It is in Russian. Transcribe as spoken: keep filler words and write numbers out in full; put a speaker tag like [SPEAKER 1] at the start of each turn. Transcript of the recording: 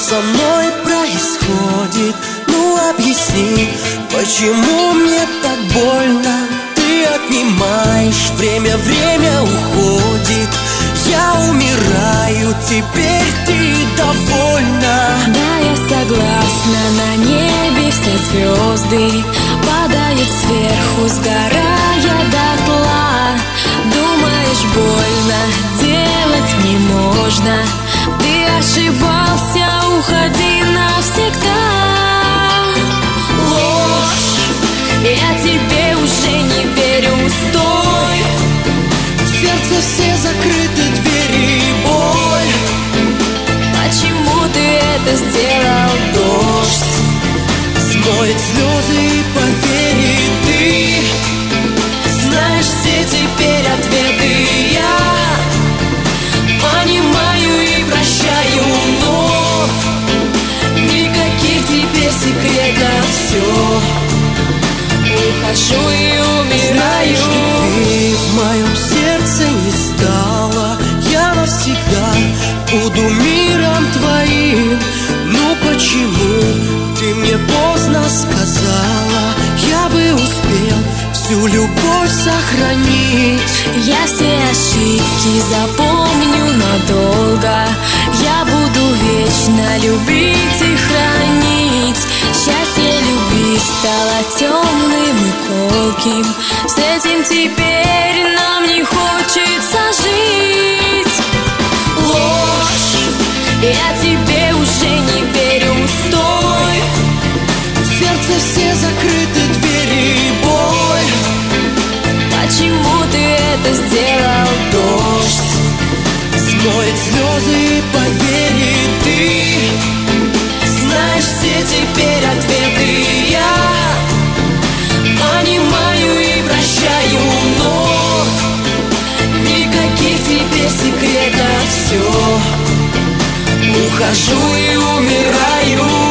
[SPEAKER 1] со мной происходит? Ну объясни, почему мне так больно? Ты отнимаешь, время, время уходит. Я умираю, теперь ты довольна.
[SPEAKER 2] Да, я согласна, на небе все звезды падают сверху, сгорая дотла. Думаешь, больно, делать не можно. Ты ошибался, уходи навсегда. Ложь, я тебе уже не верю, стой.
[SPEAKER 1] В сердце все закрыты двери и боль.
[SPEAKER 2] Почему ты это сделал?
[SPEAKER 1] Дождь смоет слезы и поверь, ты знаешь все теперь ответы. Я понимаю и прощаю, но никаких теперь секретов. Все,
[SPEAKER 2] Ухожу и умираю.
[SPEAKER 1] знаешь, любви в моем сердце не стало. Я навсегда буду миром твоим. Ну почему ты мне поздно сказала? Я бы успел всю любовь сохранить.
[SPEAKER 2] Я все ошибки запомню надолго. Я буду вечно любить и хранить. Счастье любви стало темным и колким. С этим теперь нам не хочется жить. Ложь, я тебе уже не верю, стой.
[SPEAKER 1] В сердце все закрыты двери и боль.
[SPEAKER 2] Почему ты это сделал?
[SPEAKER 1] Дождь смоет слезы и поверь, ты знаешь все теперь ответы. Я понимаю и прощаю, но никаких теперь секретов. Все, ухожу и умираю.